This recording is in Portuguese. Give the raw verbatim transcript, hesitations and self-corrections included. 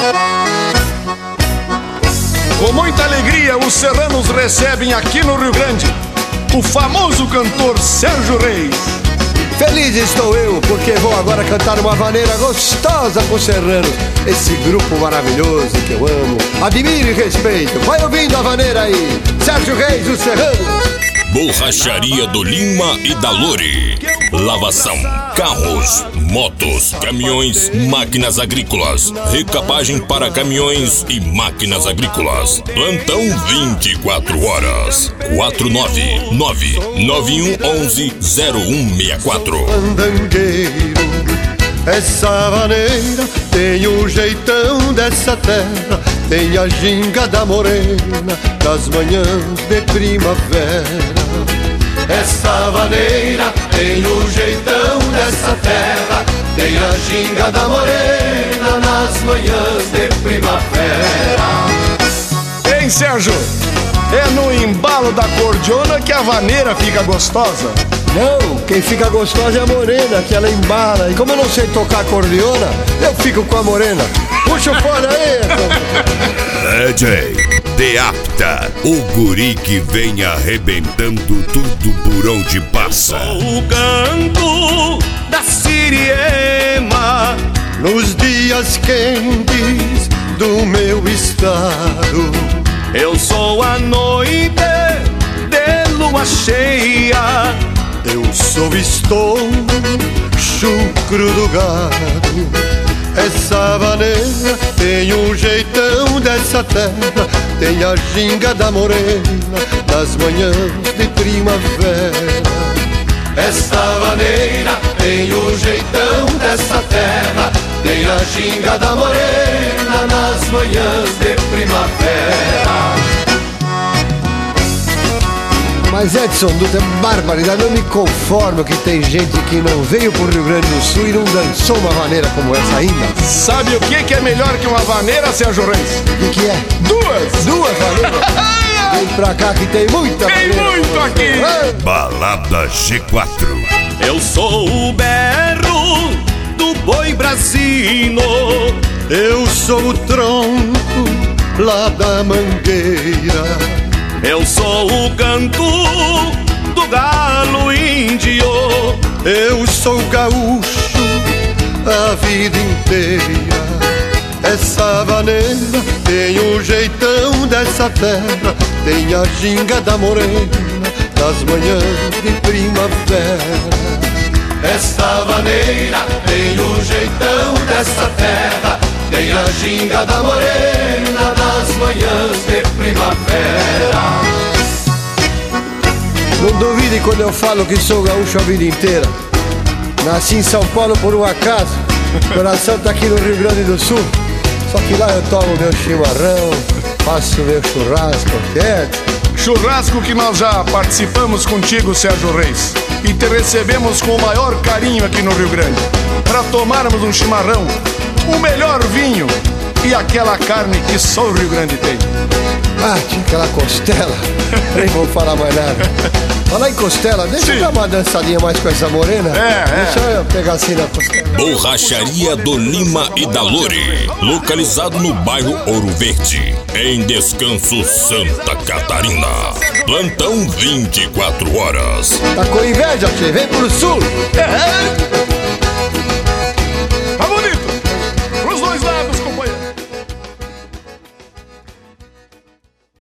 Com muita alegria, os serranos recebem aqui no Rio Grande o famoso cantor Sérgio Reis. Feliz estou eu, porque vou agora cantar uma vaneira gostosa com os serranos. Esse grupo maravilhoso que eu amo, admiro e respeito. Vai ouvindo a vaneira aí, Sérgio Reis, o serrano. Borracharia do Lima e da Lore. Lavação, carros, motos, caminhões, máquinas agrícolas. Recapagem para caminhões e máquinas agrícolas. Plantão vinte e quatro horas. quatro nove nove nove um um zero um seis quatro. Andangueiro, essa vaneira tem o jeitão dessa terra, tem a ginga da morena das manhãs de primavera. Essa vaneira tem o jeitão dessa terra, tem a ginga da morena nas manhãs de primavera. Hein, Sérgio? É no embalo da cordiona que a vaneira fica gostosa. Não, quem fica gostosa é a morena, que ela embala. E como eu não sei tocar acordeona, eu fico com a morena. Puxa o fone aí! D J Deapta, o guri que vem arrebentando tudo por onde passa. O canto da Siriema nos dias quentes do meu estado. Eu sou a noite de lua cheia. Eu sou estouro, chucro do gado. Essa vaneira tem um jeitão dessa terra, tem a ginga da morena nas manhãs de primavera. Essa vaneira tem o jeitão dessa terra, tem a ginga da morena nas manhãs de primavera. Mas Edson Dutra, é barbaridade, eu me conformo que tem gente que não veio pro Rio Grande do Sul e não dançou uma vaneira como essa ainda. Sabe o que, que é melhor que uma vaneira, Sérgio Reis? O que, que é? Duas! Duas vaneiras? Vem pra cá que tem muita tem vaneira. Tem muito aqui! Balada G quatro. Eu sou o berro do boi brasino. Eu sou o tronco lá da mangueira. Eu sou o canto do galo índio. Eu sou gaúcho a vida inteira. Essa vaneira tem o jeitão dessa terra, tem a ginga da morena das manhãs de primavera. Essa vaneira tem o jeitão dessa terra, tem a ginga da morena nas manhãs de primavera. Não duvide quando eu falo que sou gaúcho a vida inteira. Nasci em São Paulo por um acaso, coração tá aqui no Rio Grande do Sul. Só que lá eu tomo meu chimarrão, faço meu churrasco, certo? Churrasco que nós já participamos contigo, Sérgio Reis, e te recebemos com o maior carinho aqui no Rio Grande, para tomarmos um chimarrão, o melhor vinho e aquela carne que só o Rio Grande tem. Ah, tinha aquela costela, nem vou falar mais nada. Fala em costela, deixa Sim. eu dar uma dançadinha mais com essa morena. É, Deixa é. eu pegar assim na costela. Borracharia do Lima e da Lore, localizado no bairro Ouro Verde, em Descanso, Santa Catarina. Plantão vinte e quatro horas. Tá com inveja, tchê? Vem pro sul. É.